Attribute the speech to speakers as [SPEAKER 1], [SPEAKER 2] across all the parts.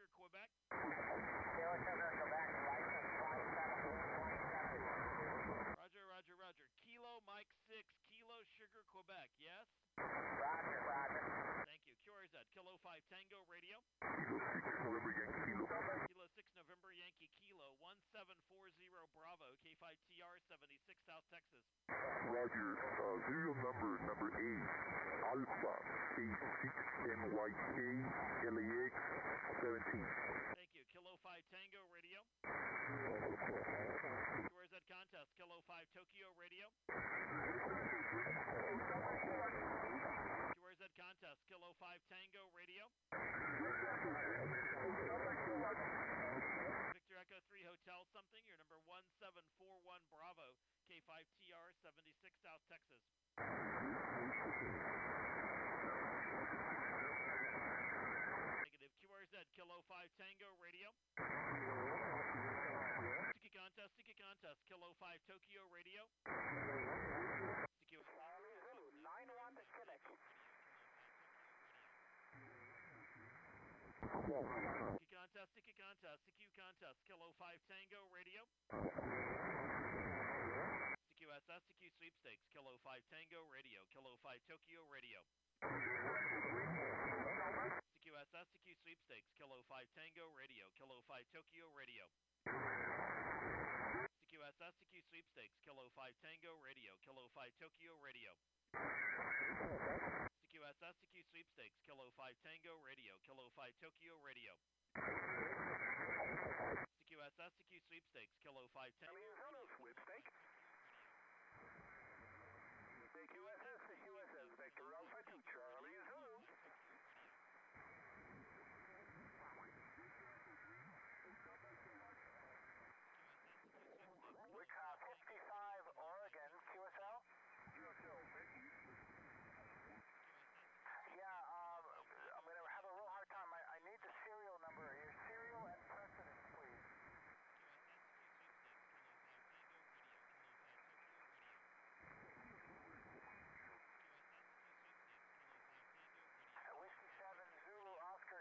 [SPEAKER 1] Sugar, Quebec.
[SPEAKER 2] Kilo Sugar, Quebec, license 5727.
[SPEAKER 1] Roger. Kilo Mike 6, Kilo Sugar, Quebec, yes?
[SPEAKER 2] Roger.
[SPEAKER 1] Thank you. QRZ, Kilo 5 Tango Radio. Kilo 6 November Yankee Kilo 1740 Bravo, K5TR 76 South Texas.
[SPEAKER 3] Roger, serial number 8, Alpha, K6NYK, LAX 17.
[SPEAKER 1] Thank you. Kilo 5 Tango Radio. QRZ Contest, Kilo 5 Tokyo Radio. QRZ Contest, Kilo 5 Tango Radio. Victor Echo 3 Hotel something, you're number 1741 Bravo, K5TR 76 South Texas. Negative. QRZ, Kilo 5 Tango Radio. Sticky Contest, Kilo 5 Tokyo Radio. Sticky
[SPEAKER 2] 9-1 Pacific.
[SPEAKER 1] Sticky Contest, Kilo 5 Tango Radio. Sticky SS, Sticky Sweepstakes, Kilo 5 Tango Radio, Kilo 5 Tokyo Radio. Sticky SS, Sticky Sweepstakes, Kilo 5 Tango Radio, Kilo 5 Tokyo Radio. Sticky SS, Sticky Sweepstakes, Kilo 5 Tango Radio, Kilo 5 Tokyo Radio. Sticky SS, Sticky Sweepstakes, Kilo 5 Tango Radio, Kilo 5 Tokyo Radio. Sticky SS, Sticky Sweepstakes, Kilo 5 Tango Radio.
[SPEAKER 2] Sweepstake. CQSS, Victor Alpha 2 Charlie Zulu. Wichita 55 Oregon, QSL? Yeah, I'm going to have a real hard time. I need the serial number. Your serial and precedence, please. Whiskey 7 Zulu Oscar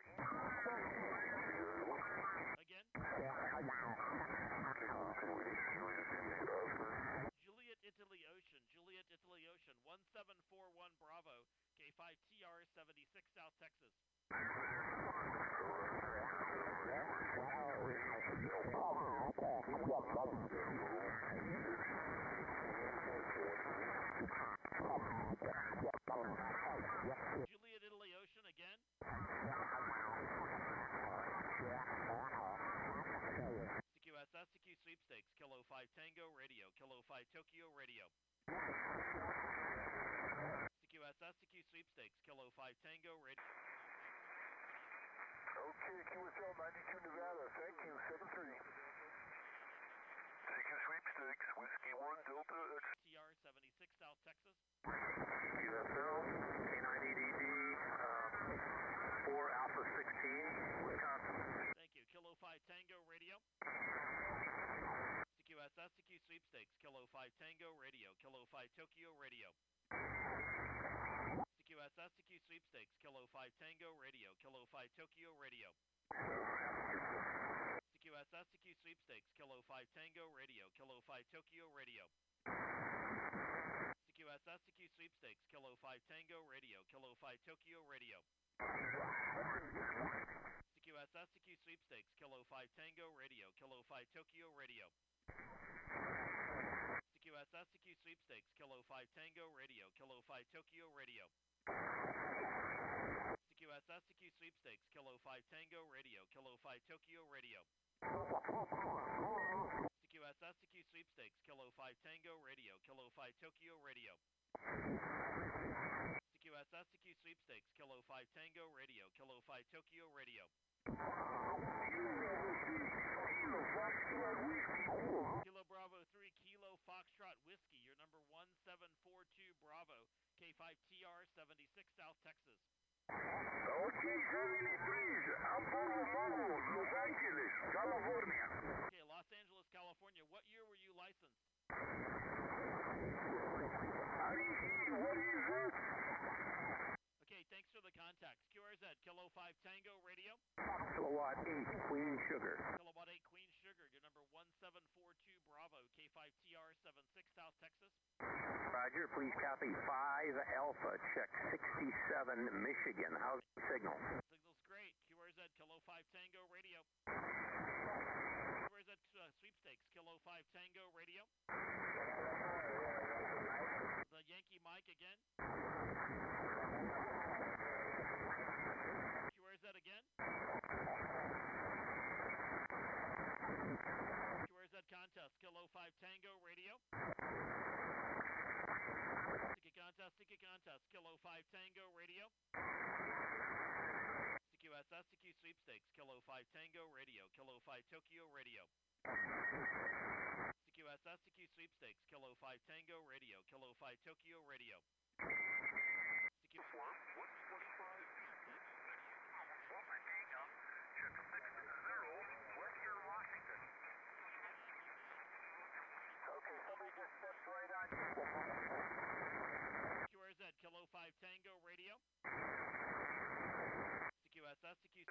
[SPEAKER 1] Again? Juliet Italy Ocean, 1741 Bravo, K5TR 76 South Texas. Juliet Italy Ocean again. CQSS, CQ Sweepstakes, Kilo 5 Tango Radio, Kilo 5 Tokyo Radio. CQSS, CQ Sweepstakes, Kilo 5 Tango Radio.
[SPEAKER 2] Okay, QSL 92 Nevada, thank you, 7-3.
[SPEAKER 3] CQ Sweepstakes, Whiskey 1 Delta X.
[SPEAKER 1] TR 76 South Texas.
[SPEAKER 3] QSL, K9EDD, 4 Alpha 16, Wisconsin.
[SPEAKER 1] Thank you. Kilo 5 Tango Radio. CQSS, CQ Sweepstakes, Kilo 5 Tango Radio, Kilo 5 Tokyo Radio. CQSS, CQ Sweepstakes, Kilo 5 Tango Radio, Kilo 5 Tokyo Radio. CQSS, CQ Sweepstakes, Kilo 5 Tango Radio, Kilo 5 Tokyo Radio. CQSS, CQ Sweepstakes, Kilo 5 Tango Radio, Kilo 5 Tokyo Radio. CQSS, CQ Sweepstakes, Kilo 5 Tango Radio, Kilo 5 Tokyo Radio. CQSS, CQ Sweepstakes, Kilo 5 Tango Radio, Kilo 5 Tokyo Radio. CQSS, CQ Sweepstakes, Kilo 5 Tango Radio, Kilo 5 Tokyo Radio. CQSS, CQ Sweepstakes, Kilo 5 Tango Radio, Kilo 5 Tokyo Radio. CQSS, CQ Sweepstakes, Kilo 5 Tango Radio, Kilo 5 Tokyo Radio. Kilo Bravo 3, Kilo Foxtrot Whiskey, you're number 1742 Bravo, K5TR 76 South Texas.
[SPEAKER 3] Okay, 73, Los Angeles, California.
[SPEAKER 1] Okay, Los Angeles, California. What year were you licensed?
[SPEAKER 3] What is it?
[SPEAKER 1] Okay, thanks for the contacts. QRZ, Kilo 5 Tango Radio.
[SPEAKER 3] Kilowatt 8, Queen Sugar.
[SPEAKER 1] Kilowatt 8 Queen Sugar, you're number 1742 Bravo, K5TR76 South Texas.
[SPEAKER 3] Roger, please copy 5 Alpha, check 67 Michigan. How's the signal?
[SPEAKER 1] Signal's great. QRZ Kilo 5 Tango Radio. QRZ Sweepstakes Kilo 5 Tango Radio. The Yankee Mike again. QRZ again. QRZ Contest Kilo 5 Tango Radio. Sticky Contest Kilo 5 Tango Radio. CQS SCQ Sweepstakes Kilo 5 Tango Radio. Kilo 5 Tokyo Radio. CQS SCQ Sweepstakes Kilo 5 Tango Radio. Kilo 5 Tokyo Radio. CQS
[SPEAKER 2] Western Washington. Okay, somebody just stepped right on.
[SPEAKER 1] QRZ Kilo 5 Tango Radio. CQS SCQ.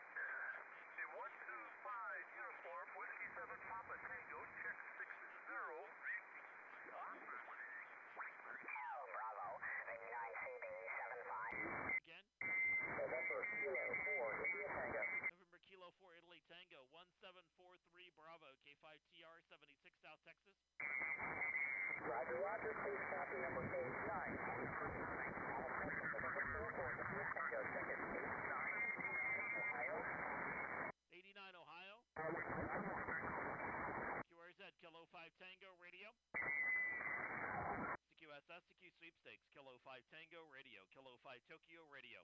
[SPEAKER 3] 125 uniform, Whiskey 7 Papa Tango, check 60.
[SPEAKER 2] Bravo, 89CB75.
[SPEAKER 1] Again.
[SPEAKER 2] November Kilo 4, India Tango.
[SPEAKER 1] November Kilo 4 Italy Tango 1743 Bravo K5TR76 South Texas.
[SPEAKER 2] Roger, roger, please copy number 89. Tango, check it,
[SPEAKER 1] 89 Ohio. QRZ Kilo 5 Tango Radio. CQS SCQ Sweepstakes Kilo 5 Tango Radio. Kilo 5 Tokyo Radio.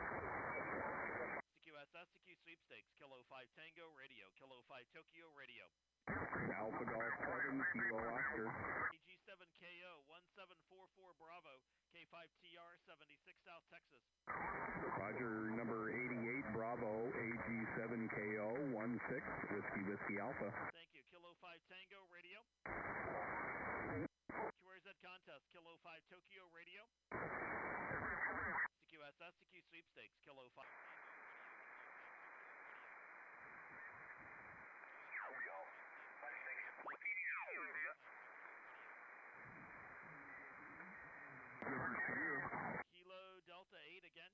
[SPEAKER 1] CQS SCQ Sweepstakes Kilo 5 Tango Radio. Kilo 5 Tokyo Radio.
[SPEAKER 4] Alpha Golf 7, Kilo Oscar.
[SPEAKER 1] AG7KO 1744 Bravo K5TR76 South Texas.
[SPEAKER 4] Roger, number 88 Bravo, AG7KO 16, Whiskey Alpha.
[SPEAKER 1] Thank you. Kilo 5 Tango Radio. QRZ Contest Kilo 5 Tokyo Radio. CQS SCQ Sweepstakes Kilo 5 Kilo Delta 8 again.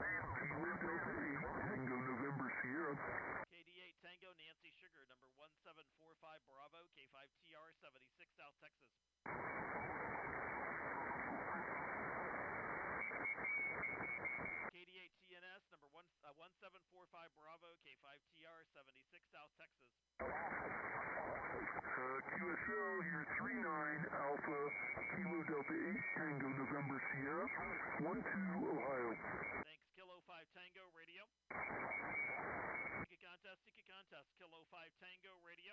[SPEAKER 3] Tango November Sierra.
[SPEAKER 1] KD8 Tango Nancy Sugar number 1745 Bravo K5TR76 South Texas. KD8 TNS number 1745 Bravo K5TR76 South Texas.
[SPEAKER 3] QSL here 39 Alpha, Kilo Delta 8 Tango November Sierra, 12 Ohio.
[SPEAKER 1] Thanks. Kilo 5 Tango Radio. Sticky Contest Kilo 5 Tango Radio.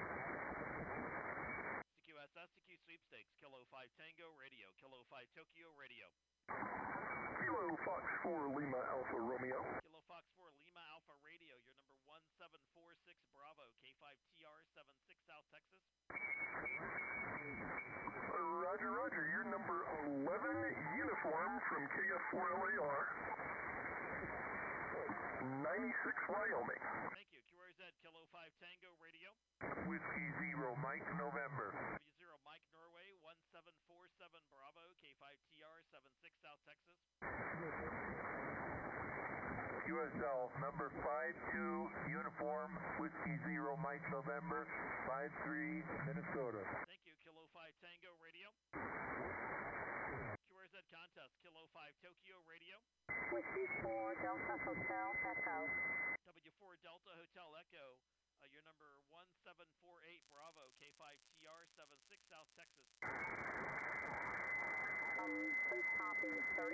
[SPEAKER 1] CQS SCQ Sweepstakes Kilo 5 Tango Radio. Kilo 5 Tokyo Radio.
[SPEAKER 3] Kilo Fox 4 Lima Alpha Romeo.
[SPEAKER 1] Kilo Fox 4 Lima Alpha Radio, you're number 1746 Bravo, K5TR76 South Texas.
[SPEAKER 3] Roger, roger, you're number 11 uniform from KF4LAR. 96 Wyoming.
[SPEAKER 1] Thank you. QRZ Kilo 5 Tango Radio.
[SPEAKER 3] Whiskey 0 Mike November.
[SPEAKER 1] W0 Mike Norway 1747 Bravo, K5TR76 South Texas.
[SPEAKER 3] QSL number 52 uniform, Whiskey 0 Mike November, 53 Minnesota.
[SPEAKER 1] Thank you. Kilo 5 Tango Radio. QRZ Contest Kilo 5 Tokyo Radio.
[SPEAKER 5] Whiskey 4 Delta Hotel Echo.
[SPEAKER 1] W4 Delta Hotel Echo, you're number 1748 Bravo, K5TR76 South Texas.
[SPEAKER 5] Please copy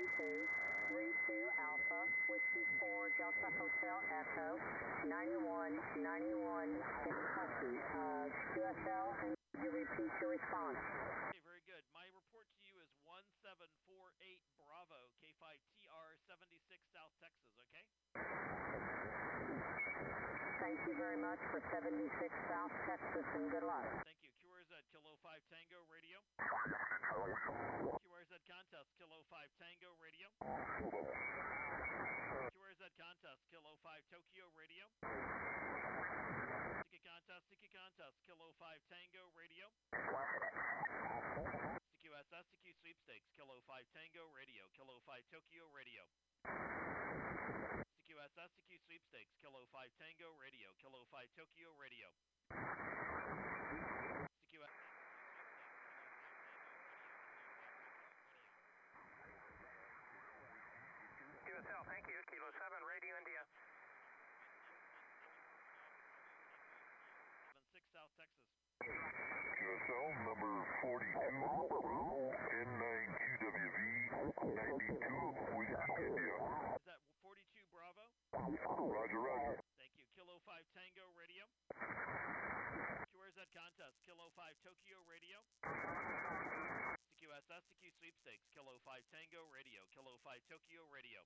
[SPEAKER 5] 32 Alpha, Whiskey 4 Delta Hotel Echo, 9191 Kentucky. QSL, and you repeat your response.
[SPEAKER 1] Okay, very good. My report to you is 1748 Bravo, K5TR76 South Texas, okay?
[SPEAKER 5] Thank you very much for 76 South Texas, and good luck.
[SPEAKER 1] Thank you. QRZ Kilo 5 Tango Radio. QRZ Contest Kilo 5 Tango Radio. QRZ Contest Kilo 5 Tokyo Radio. SQ sweepstakes, Kilo 5 Tango Radio, Kilo 5 Tokyo Radio. CQS SQ sweepstakes, Kilo 5 Tango Radio, Kilo 5 Tokyo Radio. CQS
[SPEAKER 2] QSL, thank you. Kilo 7, Radio India.
[SPEAKER 1] 76 South Texas.
[SPEAKER 3] QSL number 42, N9QWV, 92 Whiskey India.
[SPEAKER 1] Is that 42 Bravo?
[SPEAKER 3] Roger, roger.
[SPEAKER 1] Thank you. Kilo 5 Tango Radio. QRZ contest, Kilo 5 Tokyo Radio. CQS SQ sweepstakes, Kilo 5 Tango Radio, Kilo 5 Tokyo Radio.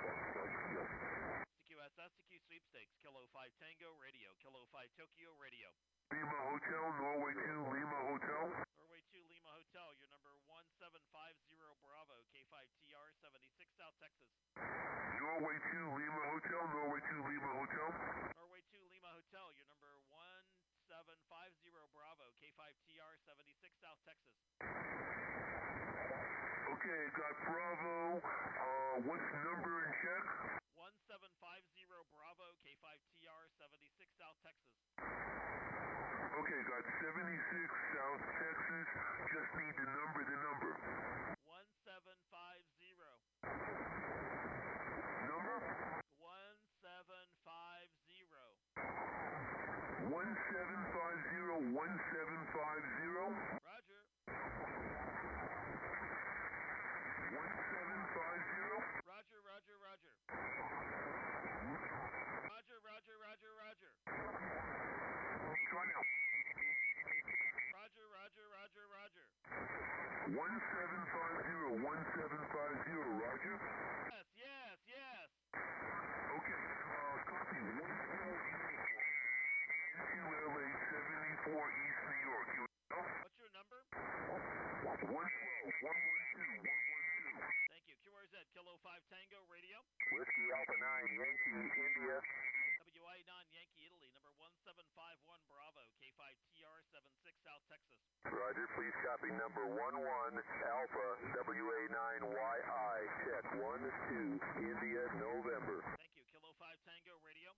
[SPEAKER 1] CQS SQ sweepstakes, Kilo 5 Tango Radio, Kilo 5 Tokyo Radio.
[SPEAKER 3] Lima Hotel, Norway 2, Lima Hotel.
[SPEAKER 1] Norway 2 Lima Hotel, your number 1750 Bravo, K5TR 76 South Texas.
[SPEAKER 3] Norway 2, Lima Hotel, Norway 2, Lima Hotel.
[SPEAKER 1] Norway 2 Lima Hotel, your number 1750 Bravo, K5TR 76 South Texas.
[SPEAKER 3] Okay, got Bravo. What's the number in check?
[SPEAKER 1] 1750 Bravo, K5TR 76 South Texas.
[SPEAKER 3] Okay, got 76 South Texas. Just need the number,
[SPEAKER 1] 1750.
[SPEAKER 3] Number?
[SPEAKER 1] 1750.
[SPEAKER 3] 1750, 1750.
[SPEAKER 1] Roger.
[SPEAKER 3] 1750.
[SPEAKER 1] Roger, roger, roger. Roger, roger, roger, roger.
[SPEAKER 3] Try now.
[SPEAKER 1] Roger, roger, roger, roger.
[SPEAKER 3] 1750, 1750, Roger.
[SPEAKER 1] Yes, yes, yes.
[SPEAKER 3] Okay, copy. 112 into LA 74 East New York. You know?
[SPEAKER 1] What's your number?
[SPEAKER 3] 112, 112, 112.
[SPEAKER 1] Thank you. QRZ, Kilo 5 Tango Radio.
[SPEAKER 2] Whiskey Alpha 9, Yankee India.
[SPEAKER 1] WI9 Yankee Italy, number 1751 Bravo, K5TR 76 South Texas.
[SPEAKER 2] Roger, please copy number 11 Alpha WA9YI. Check 12 India November.
[SPEAKER 1] Thank you. Kilo 5 Tango Radio.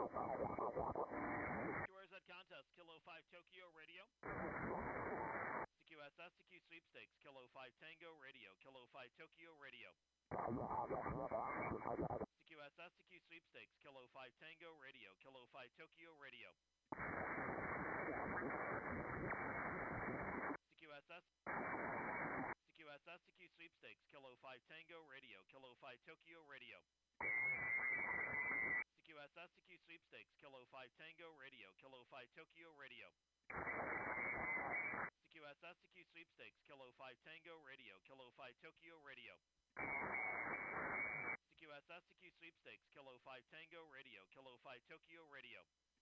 [SPEAKER 1] QRZ contest, Kilo 5 Tokyo Radio. CQS SQ sweepstakes, Kilo 5 Tango Radio, Kilo 5 Tokyo Radio. CQS SQ sweepstakes, Kilo 5 Tango Radio, Kilo 5 Tokyo Radio. CQS SQ sweepstakes, Kilo 5 Tango Radio, Kilo 5 Tokyo Radio. CQS SQ sweepstakes, Kilo 5 Tango Radio, Kilo 5 Tokyo Radio. CQS SQ sweepstakes, Kilo 5 Tango Radio, Kilo 5 Tokyo Radio. CQS SQ sweepstakes, Kilo 5 Tango Radio, Kilo 5 Tokyo Radio.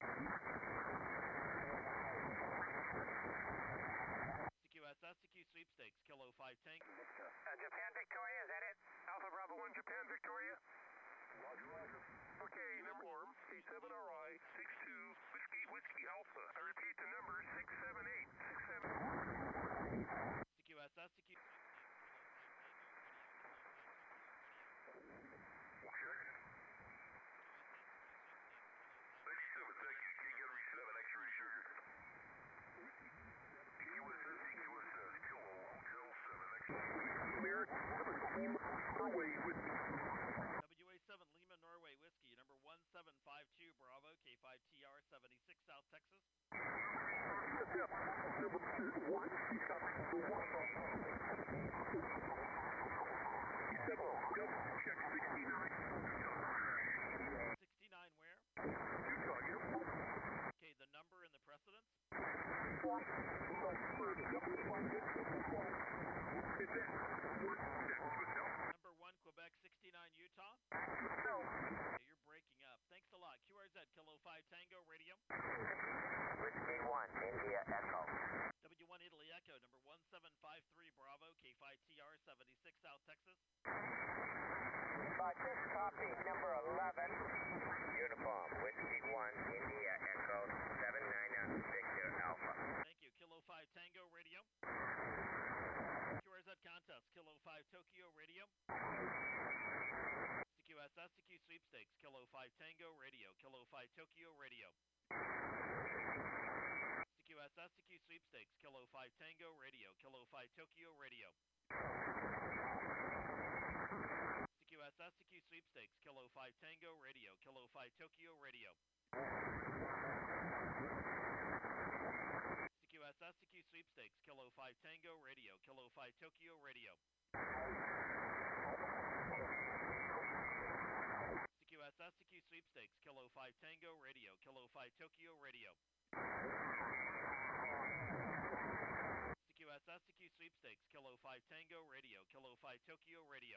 [SPEAKER 1] CQS SQ sweepstakes, Kilo 5 Tango.
[SPEAKER 2] Japan Victoria, is that it? Alpha Bravo 1, Japan Victoria.
[SPEAKER 3] Roger, roger. Okay, uniform, C7RI, 62, Whiskey Alpha. I repeat the number, 678, 67.
[SPEAKER 1] CQS SQ
[SPEAKER 3] Check. 67, thank you. K-Gun 7, X-ray sugar. QSS, Kilo Hotel 7, X-ray. American 7, Team Norway with
[SPEAKER 1] WA7 Lima Norway Whiskey, number 1752 Bravo, K5TR 76 South Texas.
[SPEAKER 3] Number 1, check 69.
[SPEAKER 1] 69 where?
[SPEAKER 3] Utah,
[SPEAKER 1] Okay, the number and the precedence? Number 1, Quebec 69 Utah. Okay, you're breaking up. Thanks a lot. QRZ, Kilo 5 Tango Radio.
[SPEAKER 2] Whiskey 1, India Echo.
[SPEAKER 1] W1 Italy Echo, number 1753 Bravo, K5TR 76 South Texas.
[SPEAKER 5] Just copy number 11.
[SPEAKER 2] Uniform, Whiskey 1, India Echo 79 Victor Alpha.
[SPEAKER 1] Thank you. Kilo 5 Tango Radio. QRZ SQ Sweepstakes, Kilo 5 Tango Radio, Kilo 5 Tokyo Radio. CQS SQ Sweepstakes, Kilo 5 Tango Radio, Kilo 5 Tokyo Radio. CQS SQ Sweepstakes, Kilo 5 Tango Radio, Kilo 5 Tokyo Radio. CQS SQ Sweepstakes, Kilo 5 Tango Radio, Kilo 5 Tokyo Radio. CQS SQ Sweepstakes, Kilo 5 Tango Radio, Kilo 5 Tokyo Radio. CQS SQ Sweepstakes, Kilo 5 Tango Radio, Kilo 5 Tokyo Radio.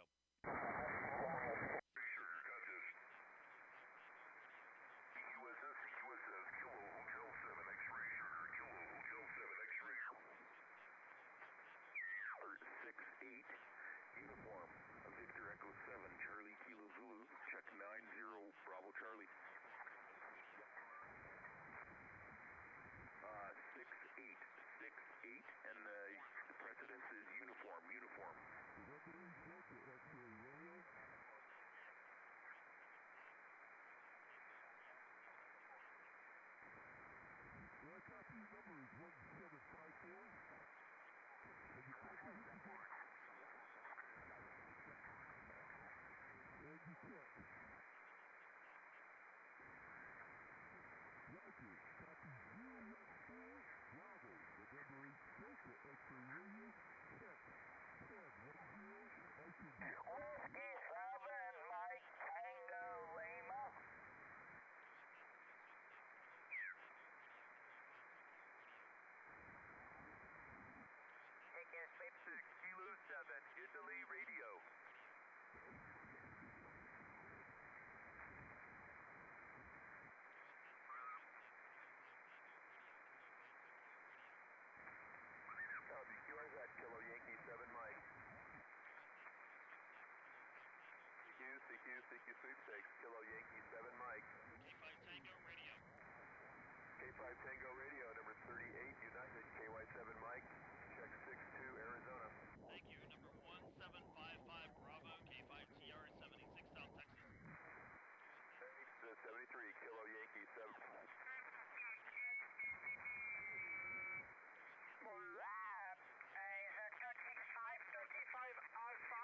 [SPEAKER 6] Uniform, Victor Echo 7, Charlie Kilo Zulu, check 90, Bravo Charlie. 6868, and the precedence is uniform.
[SPEAKER 2] Whiskey 7, Mike Tango Lima.
[SPEAKER 6] Take care, Sweepstakes, Kilo 7, Italy Radio.
[SPEAKER 2] QRZ, Kilo Yankee 7, Mike. CQ Sweepstakes, Kilo Yankee 7, Mike.
[SPEAKER 1] K5 Tango Radio.
[SPEAKER 2] K5 Tango Radio, number 38, United, KY7 Mike. Check 62, Arizona.
[SPEAKER 1] Thank you. Number 1755 Bravo, K5 TR 76 South Texas.
[SPEAKER 2] Thanks, 73, Kilo Yankee 7. Alpha,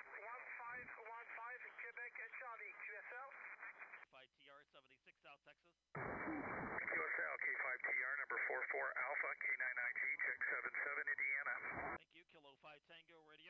[SPEAKER 2] 1515, Quebec, Charlie, QSL.
[SPEAKER 1] K5 TR 76 South Texas.
[SPEAKER 2] QSL, K5TR, number 44, Alpha, K99G, check 77, Indiana.
[SPEAKER 1] Thank you. Kilo 5 Tango Radio.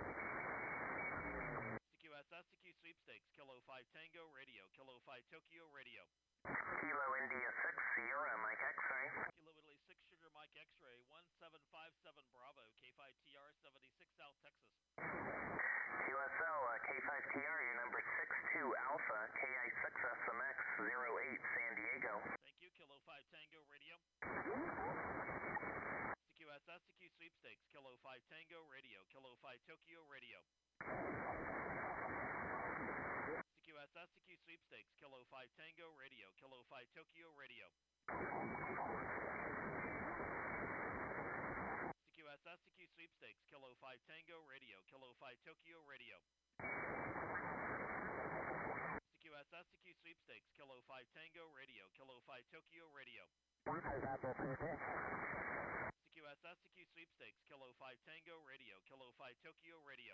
[SPEAKER 1] CQS SQ Sweepstakes, Kilo 5 Tango Radio, Kilo 5 Tokyo Radio.
[SPEAKER 5] Kilo India 6, Sierra, Mike X-ray.
[SPEAKER 1] Kilo Italy 6 Sugar Mike X-ray, 1757 Bravo, K5 TR 76 South Texas.
[SPEAKER 5] QSL, K5TR, your number 62 Alpha, KI6 SMX 08 San Diego.
[SPEAKER 1] Thank you. Kilo 5 Tango Radio. CQS SQ Sweepstakes, Kilo 5 Tango Radio, Kilo 5 Tokyo Radio. CQS SQ Sweepstakes, Kilo 5 Tango Radio, Kilo 5 Tokyo Radio. CQS SQ Sweepstakes, Kilo 5 Tango Radio, Kilo 5 Tokyo Radio. CQS SQ Sweepstakes, Kilo 5 Tango Radio, Kilo 5 Tokyo Radio. CQS SQ Sweepstakes, Kilo 5 Tango Radio, Kilo 5 Tokyo Radio.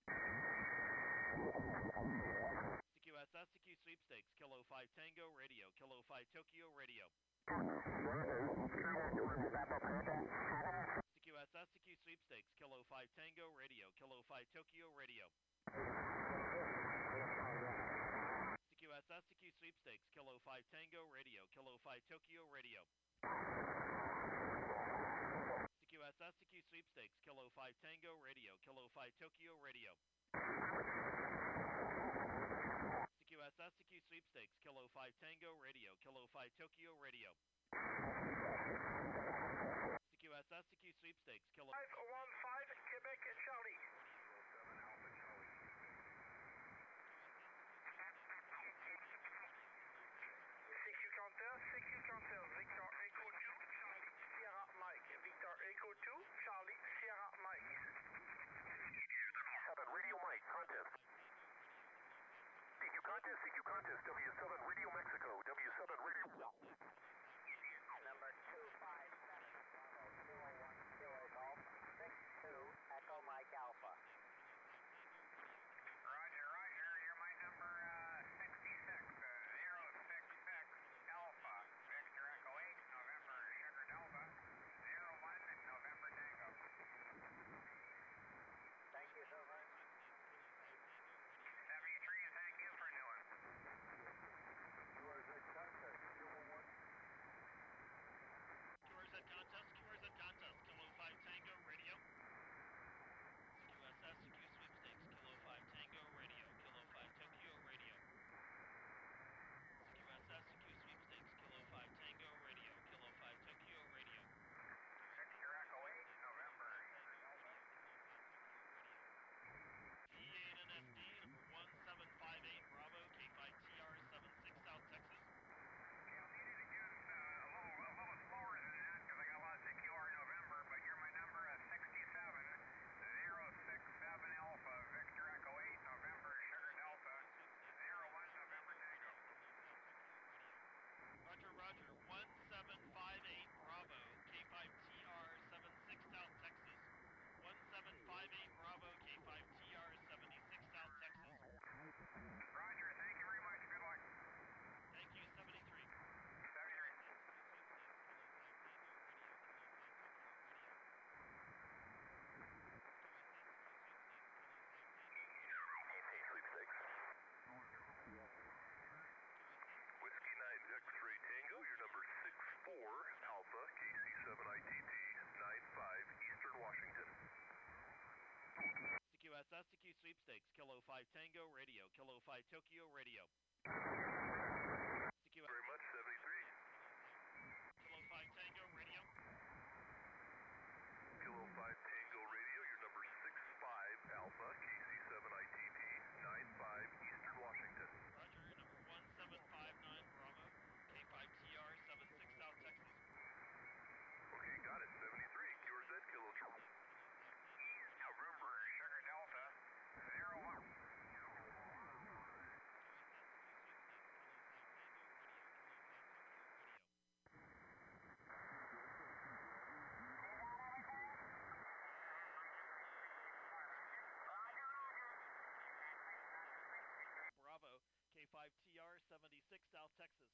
[SPEAKER 1] CQS SQ Sweepstakes, Kilo 5 Tango Radio, Kilo 5 Tokyo Radio. CQS SQ Sweepstakes, Kilo 5 Tango Radio, Kilo 5 Tokyo Radio. CQS SQ Sweepstakes, Kilo 5 Tango Radio, Kilo 5 Tokyo Radio. CQS SQ Sweepstakes, Kilo 5 Tango Radio, Kilo 5 Tokyo Radio. CQS SQ Sweepstakes, Kilo 5 Tango Radio, Kilo 5 Tokyo Radio. CQS SQ Sweepstakes, Kilo
[SPEAKER 2] 515, Quebec, Charlie. CQ Counter, Victor Echo 2, Charlie, Sierra Mike. Victor Echo 2, Charlie, Sierra Mike. 7, Radio Mike, contest. CQ contest,
[SPEAKER 1] SEQ sweepstakes, Kilo 5 Tango Radio, Kilo 5 Tokyo Radio. SEQ
[SPEAKER 2] Very much, 73.
[SPEAKER 1] Kilo 5 Tango Radio.
[SPEAKER 2] Kilo 5 Tango Radio, your number 65 Alpha, KC7ITP, 95 Eastern Washington.
[SPEAKER 1] Roger, your number 1759 Bravo, K5TR 76 South Texas.
[SPEAKER 2] Okay, got it, 73. QRZ, Kilo 2.
[SPEAKER 6] November, Sugar Delta, 01.
[SPEAKER 1] Bravo, K5TR 76 South Texas.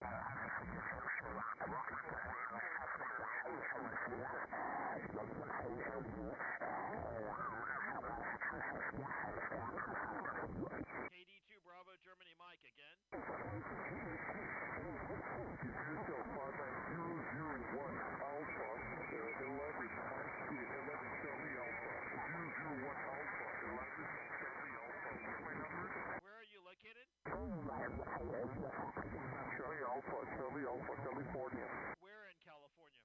[SPEAKER 1] KD2 Bravo, Germany Mike again. Where are you located?
[SPEAKER 3] Charlie Alpha, California.
[SPEAKER 1] Where in California?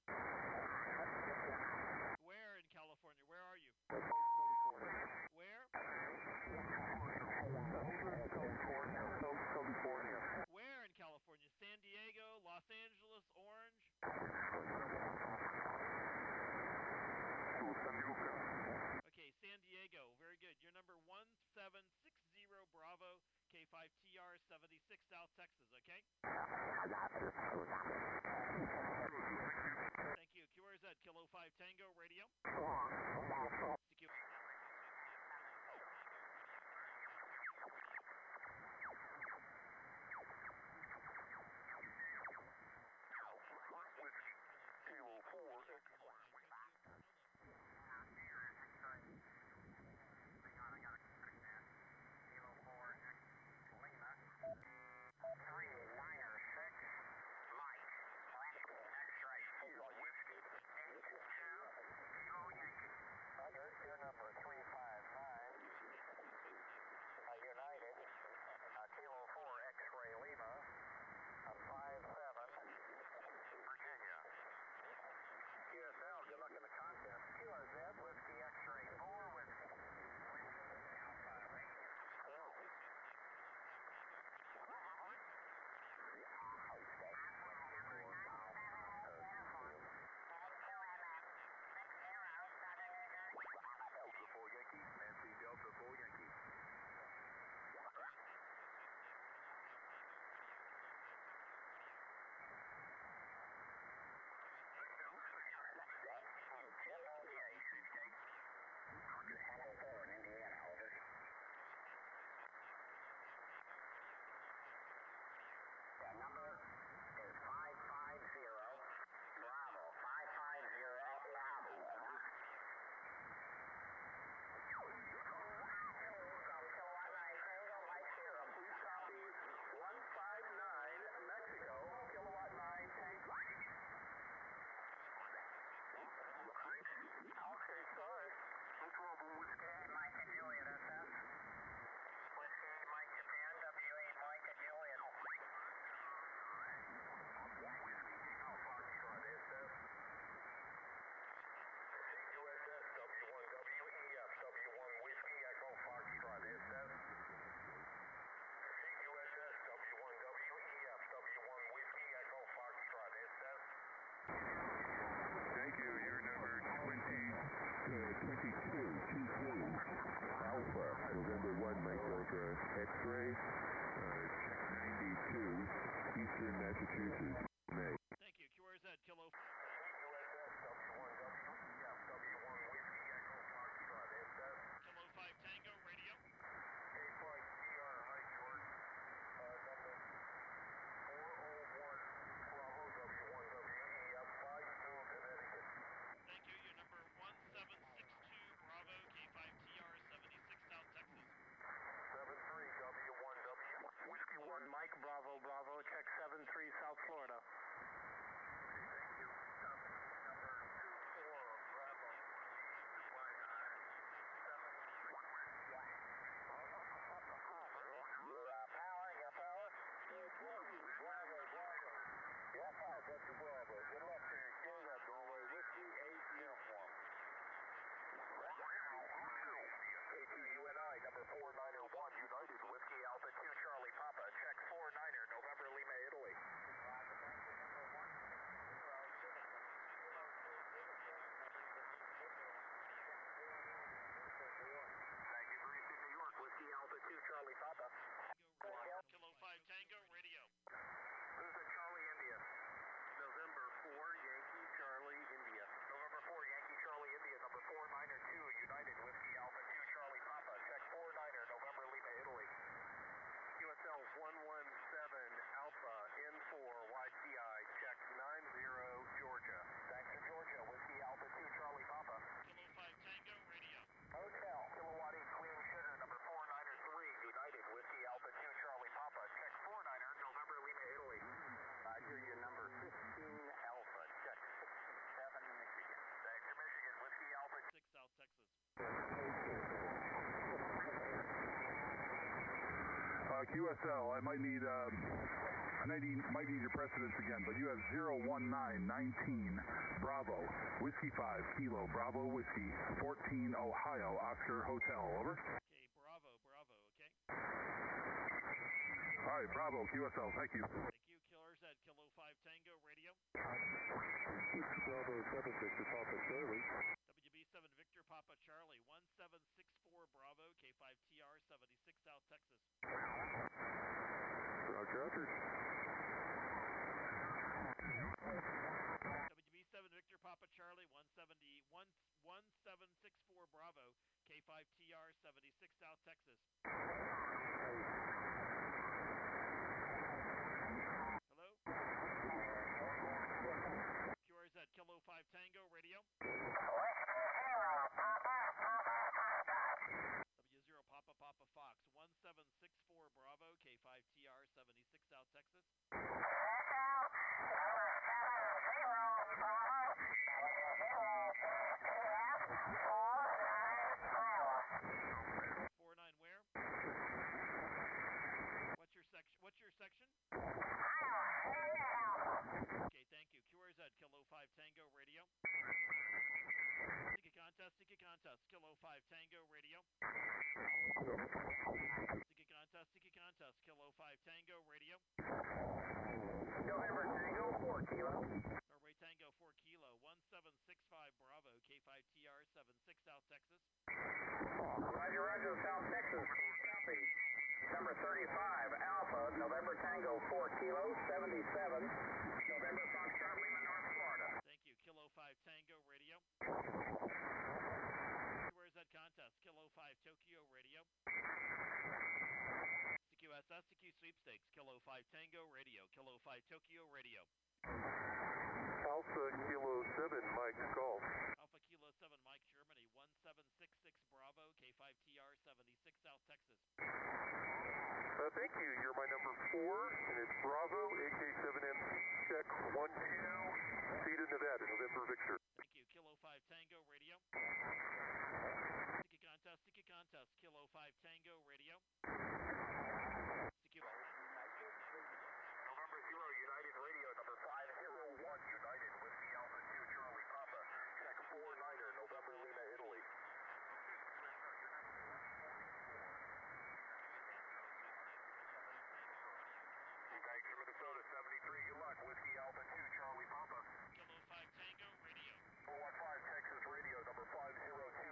[SPEAKER 1] Where in California? Where are you? Where?
[SPEAKER 3] California.
[SPEAKER 1] Where in California? San Diego, Los Angeles, Orange? Okay, San Diego. Very good. You're number 1760 Bravo, K5TR 76 South Texas, okay? Thank you. QRZ, Kilo 5 Tango Radio. CQ.
[SPEAKER 6] Kilo 4. Whiskey, 2, Kilo Yankee.
[SPEAKER 3] QSL, I might need your precedence again, but you have 01919 Bravo, Whiskey 5, Kilo, Bravo, Whiskey, 14 Ohio, Oscar Hotel, over.
[SPEAKER 1] Okay, Bravo, okay?
[SPEAKER 3] All right, Bravo, QSL, thank you.
[SPEAKER 1] Thank you. Killers at Kilo 5 Tango Radio.
[SPEAKER 3] Bravo 7 Victor Papa Charlie.
[SPEAKER 1] WB7 Victor Papa Charlie, 1764 Bravo, K5TR 76 South Texas.
[SPEAKER 3] Roger.
[SPEAKER 1] WB7 Victor Papa Charlie, 1764 Bravo, K5TR 76 South Texas. Hello? QRZ at Kilo 5 Tango Radio. W0 Papa Fox, 1764 Bravo, K5TR 76 South Texas. 49 where? What's your section? Okay, thank you. QRZ at Kilo 5 Tango Radio. Sticky contest, Kilo 5 Tango Radio. Sticky contest, Kilo 5 Tango Radio.
[SPEAKER 2] November Tango 4 Kilo.
[SPEAKER 1] Norway Tango 4 Kilo, 1765 Bravo, K5TR 76 South Texas.
[SPEAKER 2] Roger, South Texas. Copy. Number 35 Alpha, November Tango 4 Kilo, 77. November Foxtrot Lima, North Florida.
[SPEAKER 1] Thank you. Kilo 5 Tango Radio. Where's that contest? Kilo 5 Tokyo Radio. CQSS, CQ Sweepstakes, Kilo 5 Tango Radio, Kilo 5 Tokyo Radio.
[SPEAKER 3] Alpha Kilo 7, Mike Golf.
[SPEAKER 1] Alpha Kilo 7 Mike Germany, 1766 Bravo, K5TR 76 South Texas.
[SPEAKER 3] Thank you. You're my number 4, and it's Bravo, AK7MC, check 12, Cedar, Nevada, November Victor.
[SPEAKER 1] Thank you. Kilo 5 Tango Radio. Sticky contest, Kilo 5 Tango Radio. CQ.
[SPEAKER 2] November Kilo United Radio, number 501 United, Whiskey Alpha 2 Charlie Papa, check 49er, November Lima, Italy. Thanks to Minnesota 73, good luck, Whiskey Alpha 2 Charlie Papa.
[SPEAKER 1] Kilo 5 Tango Radio.
[SPEAKER 2] 415 Texas Radio, number 502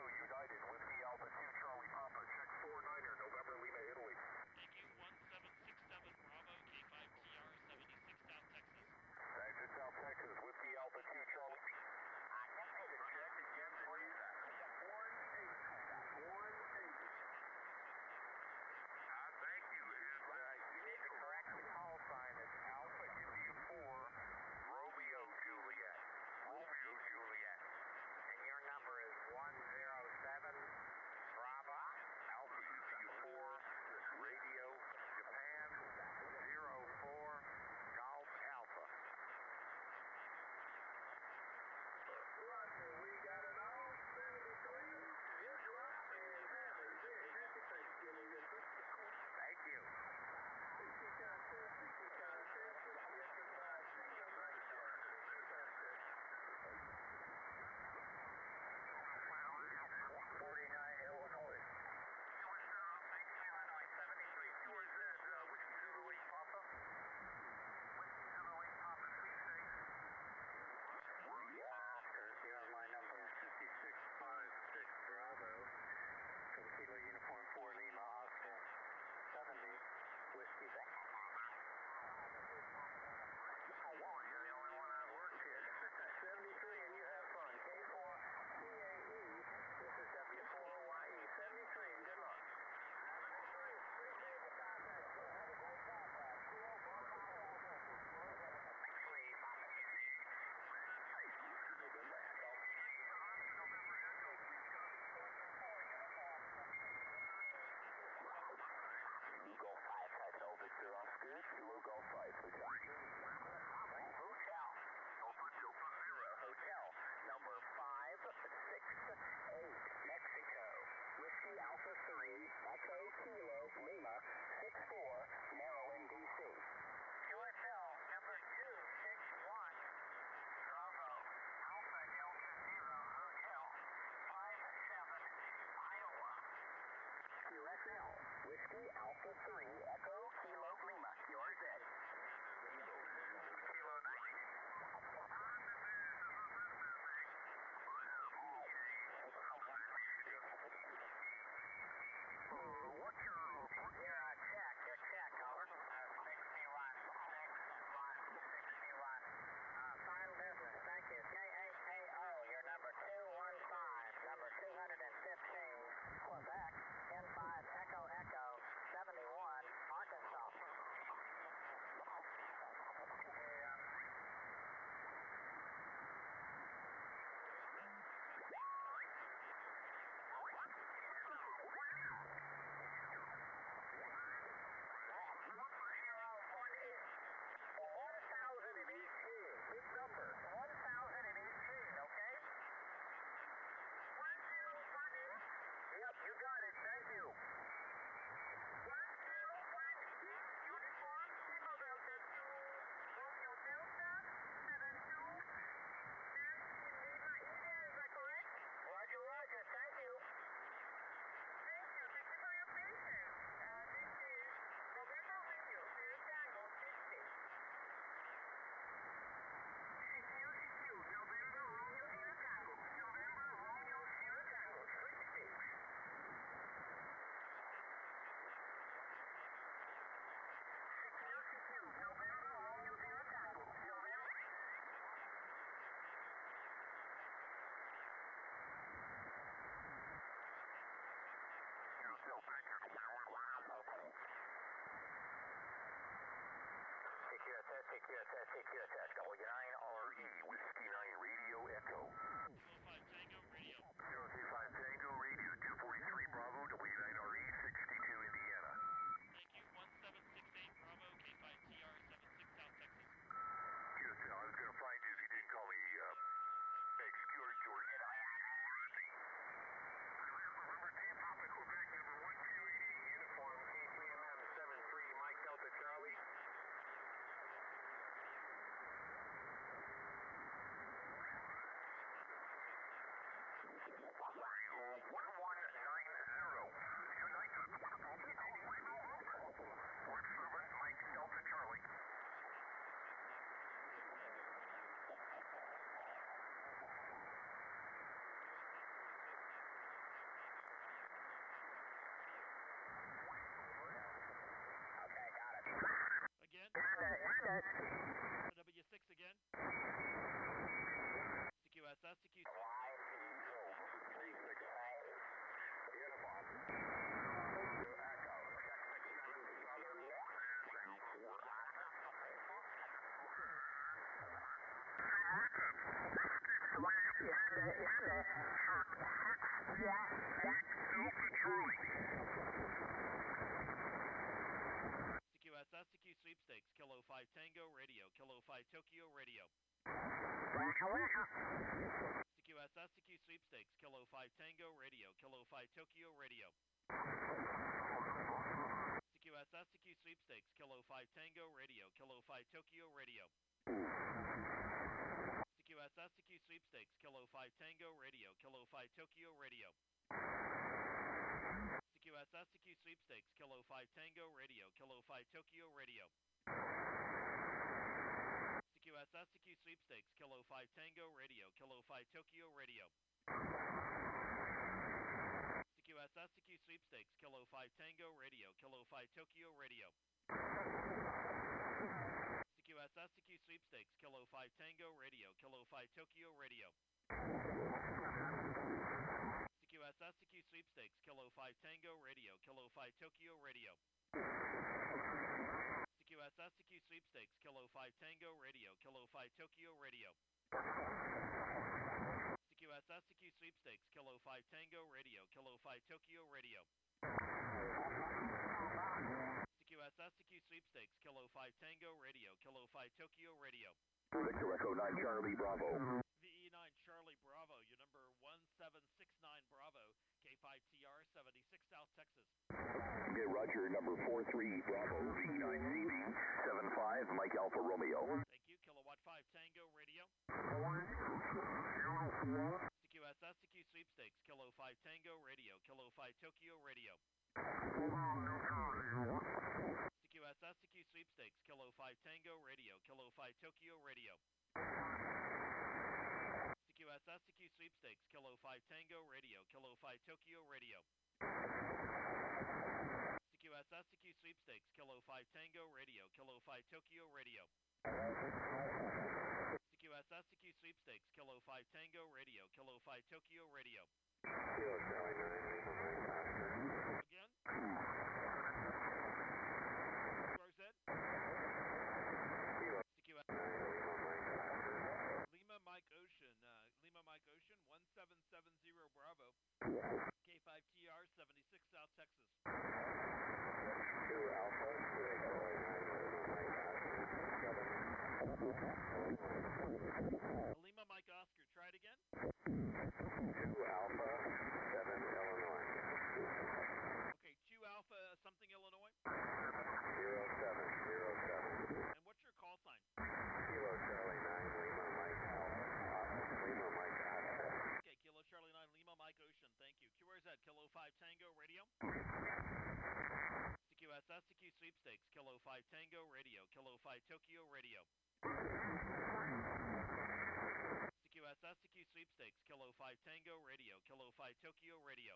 [SPEAKER 2] Echo Kilo Lima. Yours is. Kilo 9. What's your... You're check, over. 61. 61. Final business, thank you. KAKO, you're number 215, number 215, Quebec, N5 Echo Echo 71, Arkansas. You got it, thank you. Roger, Roger, thank you.
[SPEAKER 7] Thank you for your patience. This is November Radio, Sierra Tango 60.
[SPEAKER 2] November Romeo Sierra Tango. November Romeo Sierra Tango 60. November Romeo Sierra Tango. November. Secure test. W9RE, Whiskey 9 Radio Echo.
[SPEAKER 1] Kilo 5 Tango Radio.
[SPEAKER 6] 035 Tango Radio, 243 Bravo, W9RE, 62 Indiana.
[SPEAKER 1] Thank you. 1768 Bravo, K5TR 76 South Texas.
[SPEAKER 6] QSL, I was going to find you if you didn't call me, Secure George.
[SPEAKER 2] November Team Papa, Quebec, number 1280, uniform, KTMM 73, Mike Delta Charlie. 1190. Tonight, What's Mike Delta Charlie. Okay, got it.
[SPEAKER 1] Again. W6 again. CQSS, CQ.
[SPEAKER 2] Uniform. To Echo. Check 67 Southern.
[SPEAKER 1] CQSS, CQ Sweepstakes, Kilo 5 Tango Radio, Kilo 5 Tokyo Radio. CQSS, CQ Sweepstakes, Kilo 5 Tango Radio, Kilo 5 Tokyo Radio. CQSS, CQ Sweepstakes, Kilo 5 Tango Radio, Kilo 5 Tokyo Radio. CQSS, CQ Sweepstakes, Kilo 5 Tango Radio, Kilo 5 Tokyo Radio. CQSS, CQ Sweepstakes, Kilo 5 Tango Radio, Kilo 5 Tokyo Radio. CQSS, CQ Sweepstakes, Kilo 5 Tango Radio, Kilo 5 Tokyo Radio. CQSS, CQ Sweepstakes, Kilo 5 Tango Radio, Kilo 5 Tokyo Radio. CQSS, CQ Sweepstakes, Kilo 5 Tango Radio, Kilo 5 Tokyo Radio. CQSS, CQ Sweepstakes, Kilo 5 Tango Radio, Kilo 5 Tokyo Radio. CQSS, CQ Sweepstakes, Kilo 5 Tango Radio, Kilo 5 Tokyo Radio. CQSS, CQ Sweepstakes, Kilo 5 Tango Radio, Kilo 5 Tokyo Radio. CQSS, CQ Sweepstakes, Kilo 5 Tango Radio, Kilo 5 Tokyo Radio.
[SPEAKER 2] Victor Echo 9 Charlie Bravo.
[SPEAKER 1] VE9 Charlie Bravo, your number 1769 Bravo, K5TR 76 South Texas.
[SPEAKER 2] Okay, Roger, number 43 Bravo, V9CB 75 Mike Alpha Romeo.
[SPEAKER 1] Thank you. Kilowatt 5 Tango Radio. CQSS, CQ Sweepstakes, Kilo 5 Tango Radio, Kilo 5 Tokyo Radio. CQS SCQ Sweepstakes, Kilo 5 Tango Radio, Kilo 5 Tokyo Radio. CQS SCQ Sweepstakes, Kilo 5 Tango Radio, Kilo 5 Tokyo Radio. CQS SCQ Sweepstakes, Kilo 5 Tango Radio, Kilo 5 Tokyo Radio. CQS SCQ Sweepstakes, Kilo 5 Tango Radio, Kilo 5 Tokyo Radio. Again? QRZ? CQS. Lima Mike Ocean, 1770 Bravo, K5TR 76 South Texas.
[SPEAKER 2] 2 Alpha,
[SPEAKER 1] Lima Mike Oscar, try it again.
[SPEAKER 2] 2 Alpha, 7 Illinois.
[SPEAKER 1] Okay, 2 Alpha, something Illinois.
[SPEAKER 2] 0707.
[SPEAKER 1] And what's your call sign?
[SPEAKER 2] Kilo Charlie 9, Lima Mike Alpha, Lima Mike Oscar.
[SPEAKER 1] Okay, Kilo Charlie 9, Lima Mike Ocean, thank you. QRZ, Kilo 5 Tango Radio. CQS SCQ Sweepstakes, Kilo 5 Tango Radio, Kilo 5 Tokyo Radio. CQS SCQ Sweepstakes, Kilo 5 Tango Radio, Kilo 5 Tokyo Radio.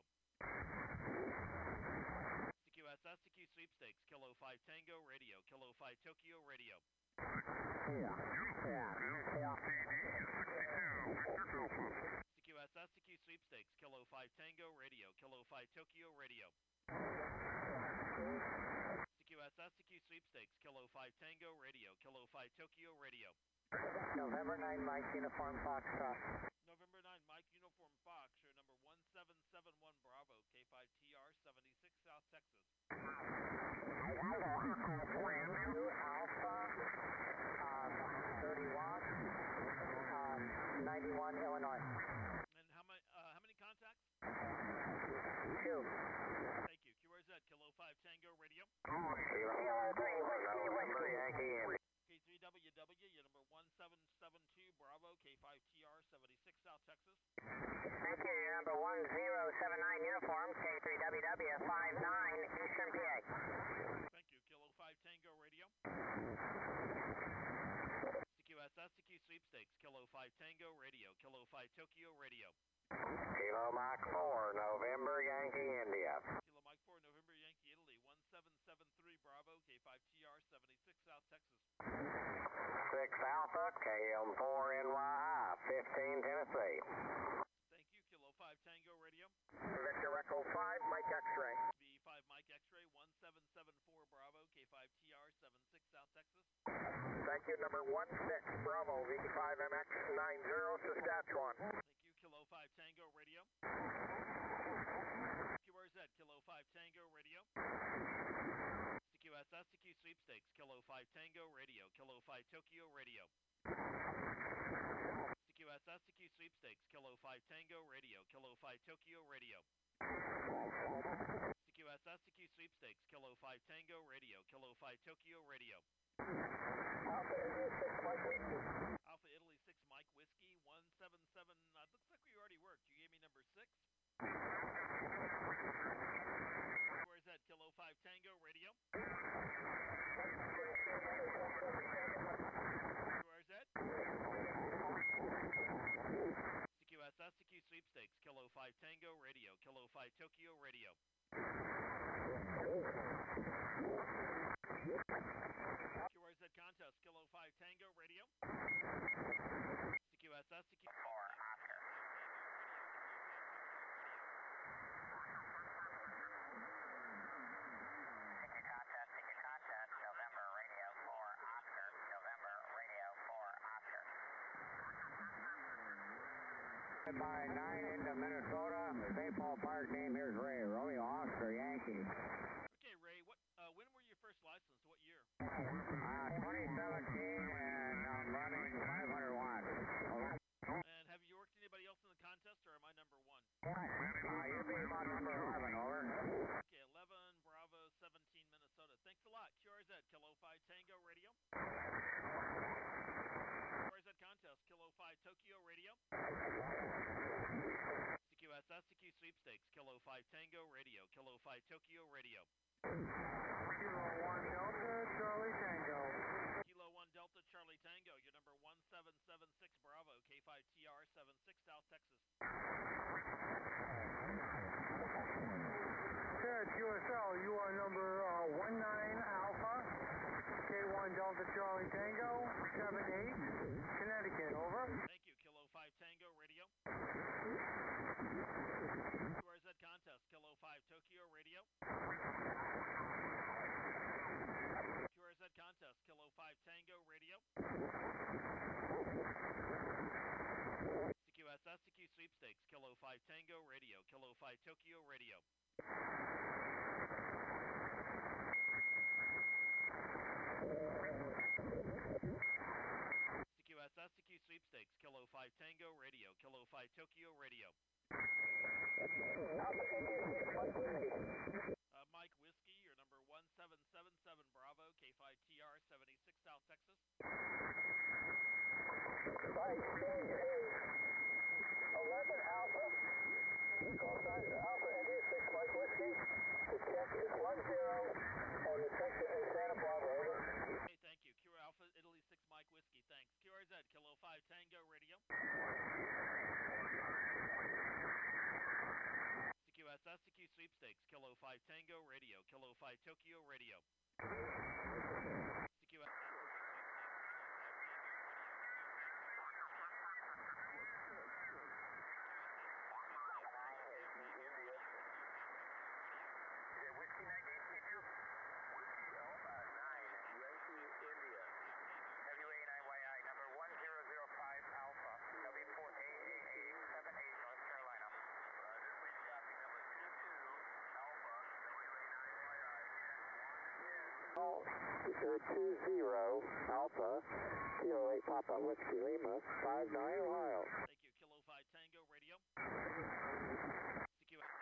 [SPEAKER 1] CQS SCQ Sweepstakes, Kilo 5 Tango Radio, Kilo 5 Tokyo Radio. CQS SCQ Sweepstakes, Kilo 5 Tango Radio, Kilo 5 Tokyo Radio. CQS SCQ Sweepstakes, Kilo 5 Tango Radio, Kilo 5 Tokyo Radio.
[SPEAKER 5] November 9 Mike Uniform Foxtrot.
[SPEAKER 1] November 9 Mike Uniform Fox, show number 1771 Bravo, K5TR 76 South Texas.
[SPEAKER 5] 2 Alpha, 31, 91 Illinois.
[SPEAKER 1] And how many contacts?
[SPEAKER 5] 2.
[SPEAKER 1] Thank you. QRZ, Kilo 5 Tango Radio.
[SPEAKER 2] Kilo 3, November Yankee.
[SPEAKER 1] K3WW, your number 1772 Bravo, K5TR 76 South Texas.
[SPEAKER 5] Thank you. Your number 1079 Uniform, K3WW 59 Eastern PA.
[SPEAKER 1] Thank you. Kilo 5 Tango Radio. CQS SCQ Sweepstakes, Kilo 5 Tango Radio, Kilo 5 Tokyo Radio.
[SPEAKER 2] Kilo Mike 4, November Yankee India.
[SPEAKER 1] Kilo Mike 4, November Yankee Italy, 1773 Bravo, K5TR 76 South Texas.
[SPEAKER 2] 6 Alpha, KM4NY, 15 Tennessee.
[SPEAKER 1] Thank you. Kilo 5 Tango Radio.
[SPEAKER 2] Victor Echo 5, Mike X-Ray.
[SPEAKER 1] V5 Mike X-Ray, 1774 Bravo, K5TR 76 South Texas.
[SPEAKER 2] Thank you, number 16 Bravo, V5MX 90 Saskatchewan.
[SPEAKER 1] Thank you. Kilo 5 Tango Radio. QRZ, Kilo 5 Tango Radio. CQS SCQ Sweepstakes, Kilo 5 Tango Radio, Kilo 5 Tokyo Radio. CQS SCQ Sweepstakes, Kilo 5 Tango Radio, Kilo 5 Tokyo Radio. CQS SCQ Sweepstakes, Kilo 5 Tango Radio, Kilo 5 Tokyo Radio. Alpha Italy 6 Mike Whiskey, 177, looks like we already worked. You gave me number 6. Where's that? Kilo 5 Tango Radio. Where's that? CQS SCQ Sweepstakes, Kilo 5 Tango Radio, Kilo 5 Tokyo Radio. QRZ Contest, Kilo 5 Tango Radio. CQS SCQ.
[SPEAKER 2] November Radio for Oscar, November Radio for Oscar. By 9 into Minnesota, St. Paul Park, name here's Ray, Romeo Oscar, Yankee.
[SPEAKER 1] Okay, Ray, when were you first licensed? What year?
[SPEAKER 2] 2017, and I'm running 500 watts.
[SPEAKER 1] And have you worked anybody else in the contest, or am I number 1?
[SPEAKER 2] You'll be about number 11, over.
[SPEAKER 1] Okay, 11, Bravo, 17, Minnesota. Thanks a lot. QRZ, Kilo 5 Tango Radio. QRZ Contest, Kilo 5 Tokyo Radio. CQS SCQ Sweepstakes, Kilo 5 5 Tango Radio, Kilo 5 Tokyo Radio.
[SPEAKER 8] Kilo 1 Delta, Charlie Tango.
[SPEAKER 1] Kilo 1 Delta Charlie Tango, your number 1776 Bravo, K5TR 76 South Texas.
[SPEAKER 8] Ted, QSL, you are number 19 Alpha, K1 Delta Charlie Tango, 78, Connecticut, over.
[SPEAKER 1] Thank you, Kilo 5 Tango Radio. QRZ Contest, Kilo 5 Tokyo Radio. QRZ Contest, Kilo 5 Tango Radio. CQS SCQ Sweepstakes, Kilo 5 Tango Radio, Kilo 5 Tokyo Radio. CQS SCQ Sweepstakes, Kilo 5 Tango Radio, Kilo 5 Tokyo Radio. Mike Whiskey, your number 1777 Bravo, K5TR 76 South Texas.
[SPEAKER 2] Site change is 11 Alpha. Call sign Alpha India 6 Mike Whiskey. The check is 10 on the section in Santa Barbara, over.
[SPEAKER 1] Okay, thank you. Q Alpha Italy 6 Mike Whiskey, thanks. QRZ, Kilo 5 Tango Radio. CQS SCQ Sweepstakes, Kilo 5 Tango Radio, Kilo 5 Tokyo Radio. CQS SCQ Sweepstakes, Kilo 5 Tango Radio, Kilo 5 Tokyo Radio.
[SPEAKER 2] Whiskey 1982. Whiskey Alpha 9, Yankee India. WA9YI, number 1005 Alpha, W4AAT, 78 North Carolina. This is copy number 22 Alpha, WA9YI. 20 Alpha, Kilo 8 Papa Whiskey Lima, 59 Ohio.
[SPEAKER 1] Thank you, Kilo 5 Tango Radio. CQS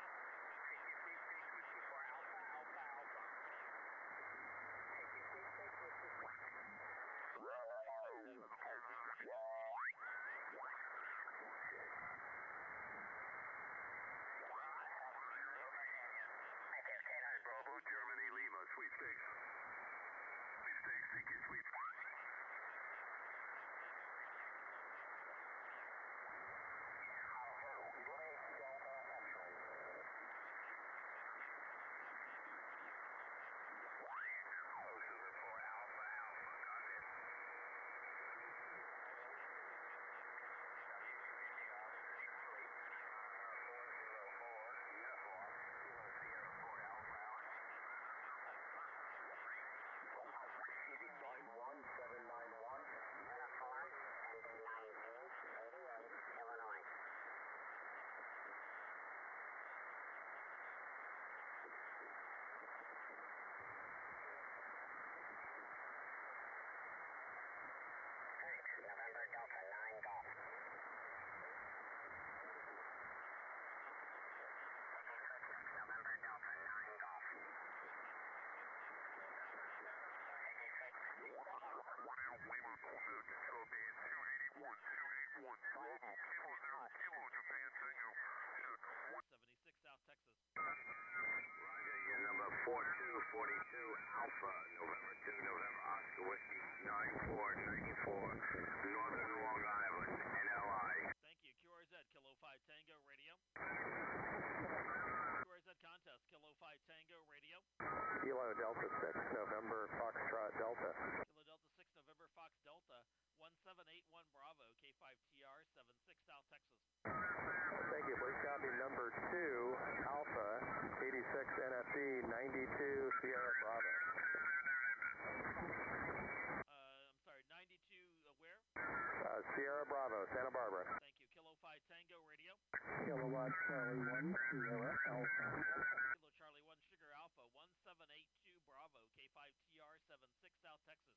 [SPEAKER 6] Bravo, Germany, Lima, sweepstakes. Sweepstakes, CQ sweepstakes.
[SPEAKER 5] November Delta 9 Golf. November Delta 9 Golf.
[SPEAKER 6] Lima, control band 281, 281, Kilo Japan Tango.
[SPEAKER 1] 76 South Texas.
[SPEAKER 2] Roger, your number 4242 Alpha, November 2, November Oscar Whiskey 9494, Northern Long Island, NLI.
[SPEAKER 1] Thank you, QRZ, Kilo 5 Tango Radio. QRZ Contest, Kilo 5 Tango Radio.
[SPEAKER 2] Kilo Delta 6, November Foxtrot Delta.
[SPEAKER 1] Kilo Delta 6 November Fox Delta 1781 Bravo, K5TR 76 South Texas.
[SPEAKER 2] Thank you. Please copy number 2 Alpha, 86 NFD 92 Sierra Bravo.
[SPEAKER 1] I'm sorry, 92 where?
[SPEAKER 2] Sierra Bravo, Santa Barbara.
[SPEAKER 1] Thank you. Kilo 5 Tango Radio.
[SPEAKER 8] Kilowatt Charlie 1 Sierra Alpha.
[SPEAKER 1] Kilo Charlie 1 Sugar Alpha 1782 Bravo, K5TR 76 South Texas.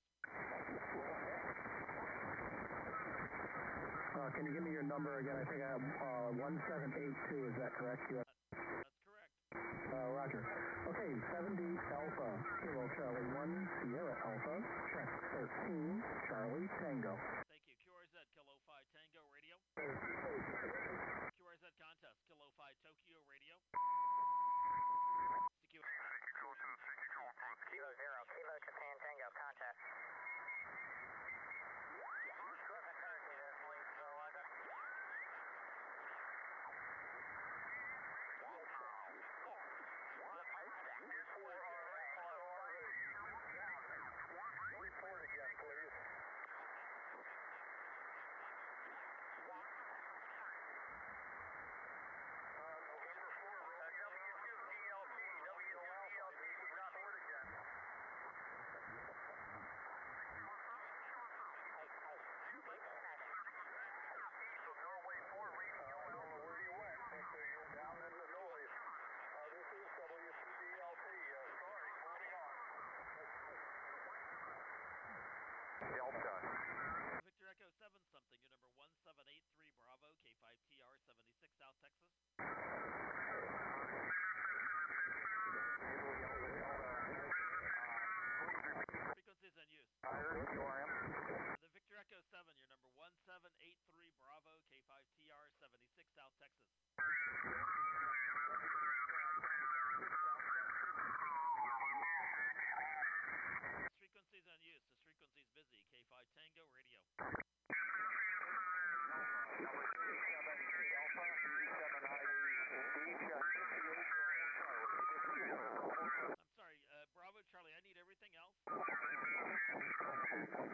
[SPEAKER 8] Can you give me your number again? I think I have 1782, is that correct?
[SPEAKER 1] That's correct.
[SPEAKER 8] Roger. Okay, 70 Alpha, Kilo Charlie 1 Sierra Alpha, check 13 Charlie Tango.
[SPEAKER 1] Thank you. QRZ, Kilo 5 Tango Radio. QRZ Contest, Kilo 5 Tokyo Radio.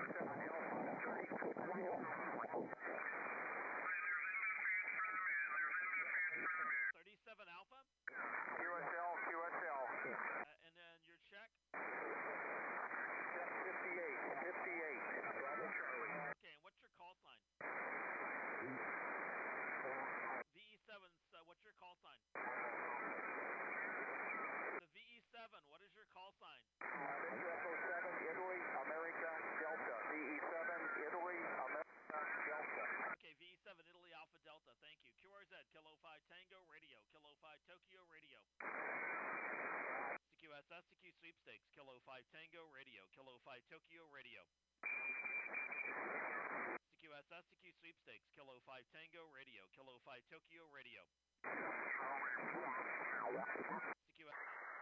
[SPEAKER 1] 37 Alpha.
[SPEAKER 2] QSL, QSL.
[SPEAKER 1] And then your check.
[SPEAKER 2] 58. Bravo Charlie.
[SPEAKER 1] Okay, and what's your call sign? VE7's, what's your call sign? The VE7, what is your call sign?
[SPEAKER 2] This is Echo 7, Italy, America, Delta. VE7, Italy, America, Delta.
[SPEAKER 1] Okay, VE7 Italy Alpha Delta, thank you. QRZ, Kilo 5 Tango Radio, Kilo 5 Tokyo Radio. CQSS, CQ Sweepstakes, Kilo 5 Tango Radio, Kilo 5 Tokyo Radio. CQSS, CQ Sweepstakes, Kilo 5 Tango Radio, Kilo 5 Tokyo Radio. CQSS,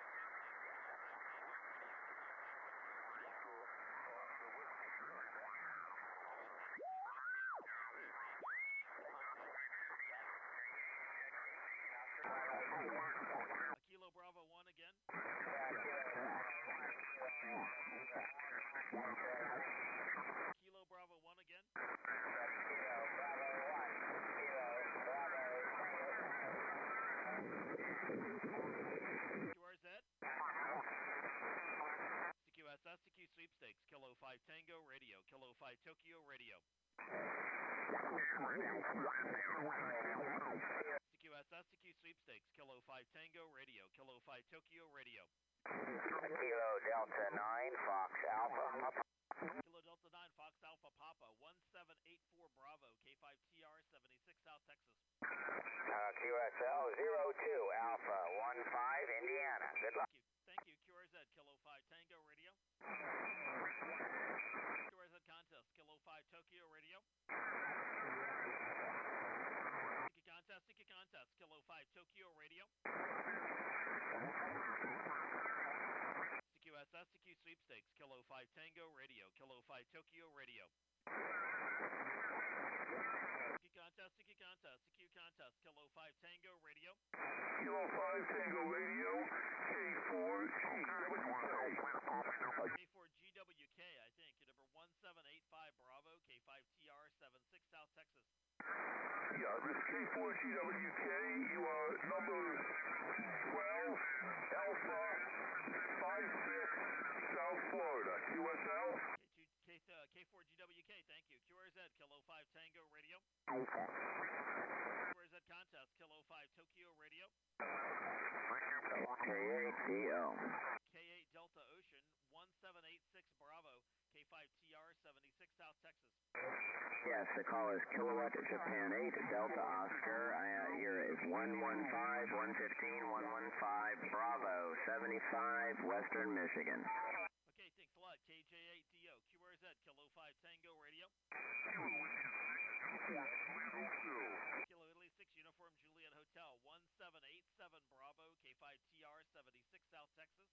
[SPEAKER 1] Kilo Bravo 1 again. Kilo Bravo 1 again. QRZ. CQSS, CQ Sweepstakes, Kilo 5 Tango Radio, Kilo 5 Tokyo Radio. CQSS, CQ Sweepstakes, Kilo 5 Tango Radio, Kilo 5 Tokyo Radio.
[SPEAKER 5] Kilo Delta 9, Fox Alpha.
[SPEAKER 1] Kilo Delta 9, Fox Alpha Papa, 1784 Bravo, K5TR, 76 South Texas.
[SPEAKER 5] QSL 02 Alpha 15 Indiana. Good luck.
[SPEAKER 1] Thank you. QRZ, Kilo 5 Tango Radio. QRZ Contest, Kilo 5 Tokyo Radio. Siki Contest, Kilo 5 Tokyo Radio. CQSS, CQ Sweepstakes, Kilo 5 Tango Radio, Kilo 5 Tokyo Radio. Siki Contest, CQ Contest, Kilo 5 Tango Radio.
[SPEAKER 3] Kilo 5 Tango Radio,
[SPEAKER 1] K4GWK, I think, number 1785 Bravo, K5TR, 76 South Texas.
[SPEAKER 3] Yeah, this is K4GWK, you are number 12, Alpha, 56, South Florida, QSL.
[SPEAKER 1] K4GWK, thank you. QRZ, Kilo 5 Tango Radio. QRZ Contest, Kilo 5 Tokyo Radio.
[SPEAKER 5] K8DO.
[SPEAKER 1] K8 Delta Ocean, 1786 Bravo, K5TR, 76 South Texas.
[SPEAKER 5] Yes, the call is Kilowatt Japan 8 Delta Oscar. Here is 115, 115, 115 Bravo, 75 Western Michigan.
[SPEAKER 1] Okay, thanks a lot. KJ8DO, QRZ, Kilo 5 Tango Radio. Kilo Italy 6 Uniform Juliet Hotel, 1787 Bravo, K5TR, 76 South Texas.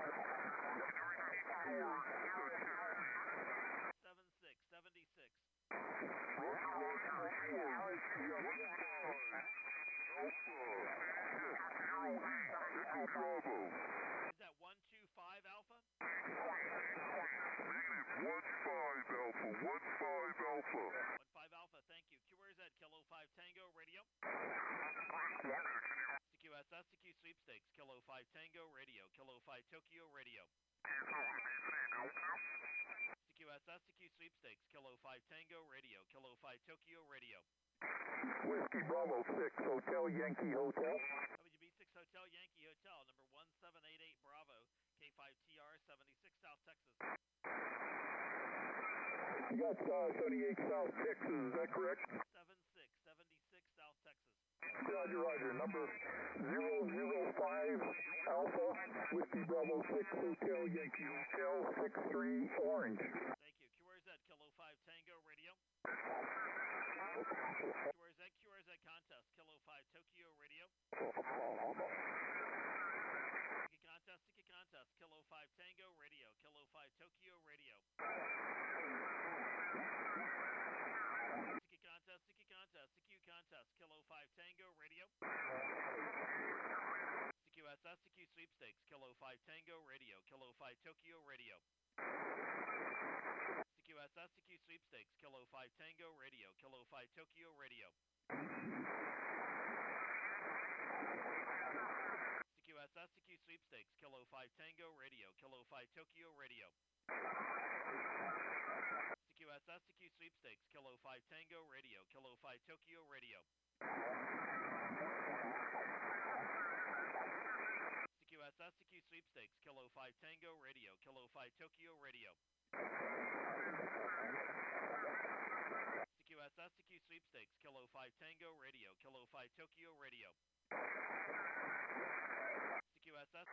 [SPEAKER 1] 76. Is that 125 Alpha?
[SPEAKER 3] -15 Alpha.
[SPEAKER 1] 15 Alpha, thank you. QRZ, Kilo 5 Tango Radio. CQSS, CQ Sweepstakes, Kilo 5 Tango Radio, Kilo 5 Tokyo Radio. CQSS, CQ Sweepstakes, Kilo 5 Tango Radio, Kilo 5 Tokyo Radio.
[SPEAKER 3] Whiskey Bravo 6 Hotel Yankee Hotel.
[SPEAKER 1] WB6 Hotel Yankee Hotel, number 1788 Bravo, K5TR, 76 South Texas.
[SPEAKER 3] You got 78 South Texas, is that correct?
[SPEAKER 1] 76 South Texas.
[SPEAKER 3] Roger, roger. Number 005 Alpha, Whiskey Bravo 6 Hotel Yankee Hotel, 63 Orange.
[SPEAKER 1] Thank you. QRZ, Kilo 5 Tango Radio. QRZ Contest, Kilo 5 Tokyo Radio. Siki Contest, Kilo 5 Tango Radio, Kilo 5 Tokyo Radio. Siki Contest, CQ Contest, Kilo 5 Tango Radio. CQSS, CQ Sweepstakes, Kilo 5 Tango Radio, Kilo 5 Tokyo Radio. CQSS, CQS SQ Sweepstakes, Kilo 5 Tango Radio, Kilo 5 Tokyo Radio. CQS SQ Sweepstakes, Kilo 5 Tango Radio, Kilo 5 Tokyo Radio. CQS SQ Sweepstakes, Kilo 5 Tango Radio, Kilo 5 Tokyo Radio. CQS SQ Sweepstakes, Kilo 5 Tango Radio, Kilo 5 Tokyo Radio. CQS SQ Sweepstakes, Kilo 5 Tango Radio, Kilo 5 Tokyo Radio. CQS SQ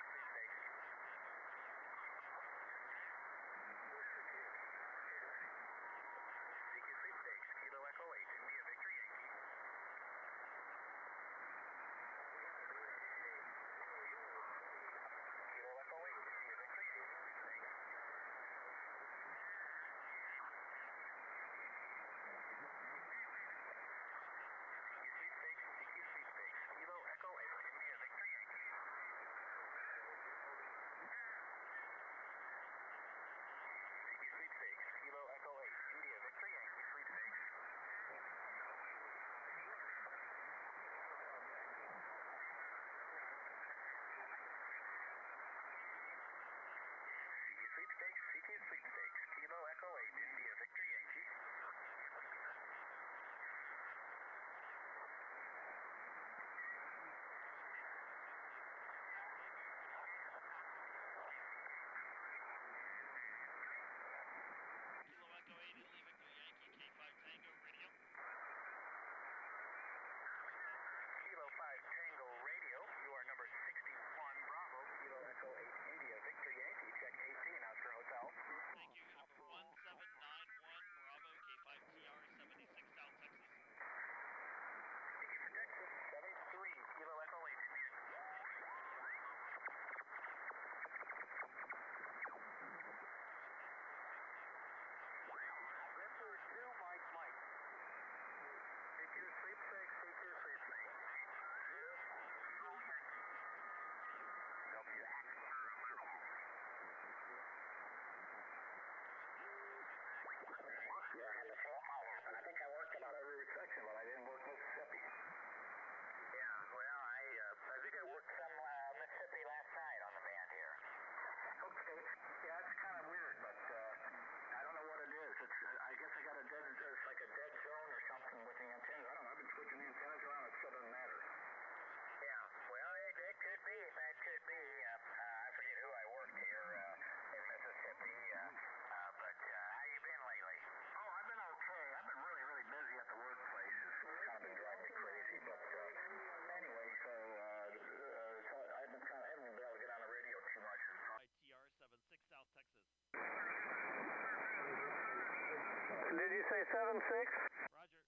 [SPEAKER 2] Did you say 7-6?
[SPEAKER 1] Roger.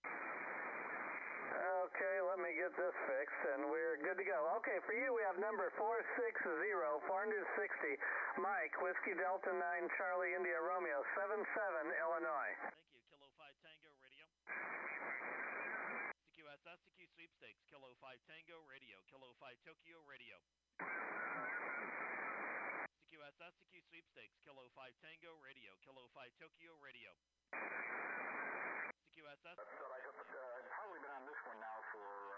[SPEAKER 2] Okay, let me get this fixed, and we're good to go. Okay, for you, we have number 460, Mike, Whiskey Delta 9, Charlie, India, Romeo, 77, Illinois.
[SPEAKER 1] Thank you. Kilo 5 Tango Radio. CQS SQ Sweepstakes, Kilo 5 Tango Radio, Kilo 5 Tokyo Radio. CQS SQ Sweepstakes, Kilo 5 Tango Radio, Kilo 5 Tokyo Radio. CQS SQ.
[SPEAKER 9] I've probably been on this one now for